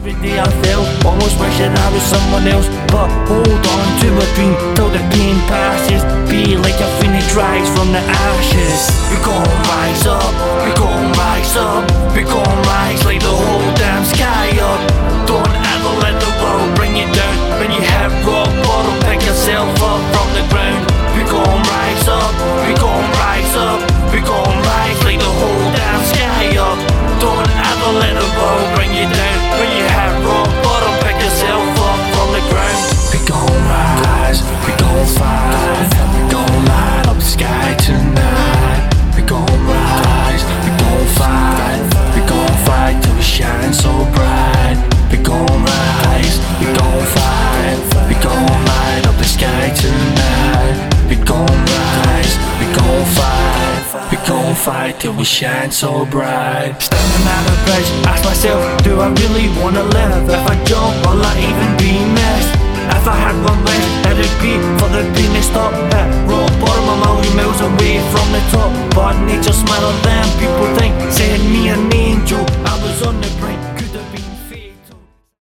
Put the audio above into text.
Every day I fail, almost wishing I was someone else. But hold on to my dream till the pain passes. Be like a phoenix rise from the ashes. We gon' rise up, we gon' rise up, we gon' rise like the whole damn sky up. Don't ever let the world bring you down. When you hit rock bottom, pick yourself up from the ground. We gon' rise up, we gon' rise up, we gon' rise like the whole damn sky up. Don't ever let the world bring you down. When you hit rock bottom, pick yourself up from the ground. We gon' rise, we gon' fight, we gon' light up the sky tonight. We gon' rise, we gon' fight till we shine so bright. We gon' rise, we gon' fight, we gon' light up the sky tonight. We gon' rise, we gon' fight till we shine so bright. Standing at a bridge, ask myself, do I really wanna live? If I don't, will I even be missed? If I had one wish, it'd be for the pain to stop. At rock bottom, a million miles away from the top. But nature smile of them people